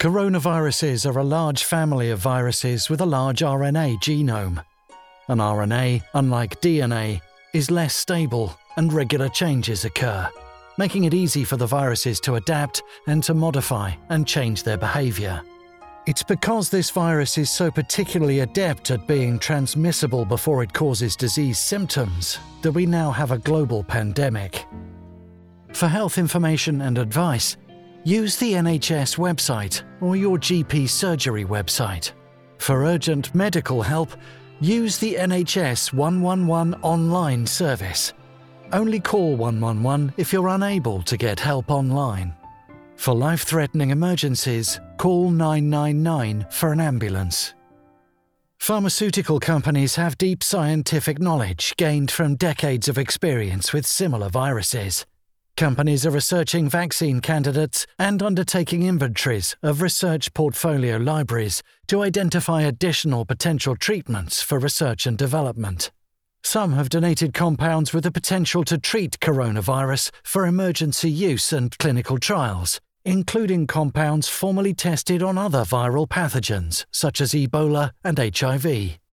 Coronaviruses are a large family of viruses with a large RNA genome. An RNA, unlike DNA, is less stable and regular changes occur, making it easy for the viruses to adapt and to modify and change their behavior. It's because this virus is so particularly adept at being transmissible before it causes disease symptoms that we now have a global pandemic. For health information and advice, use the NHS website or your GP surgery website. For urgent medical help, use the NHS 111 online service. Only call 111 if you're unable to get help online. For life-threatening emergencies, call 999 for an ambulance. Pharmaceutical companies have deep scientific knowledge gained from decades of experience with similar viruses. Companies are researching vaccine candidates and undertaking inventories of research portfolio libraries to identify additional potential treatments for research and development. Some have donated compounds with the potential to treat coronavirus for emergency use and clinical trials, including compounds formerly tested on other viral pathogens such as Ebola and HIV.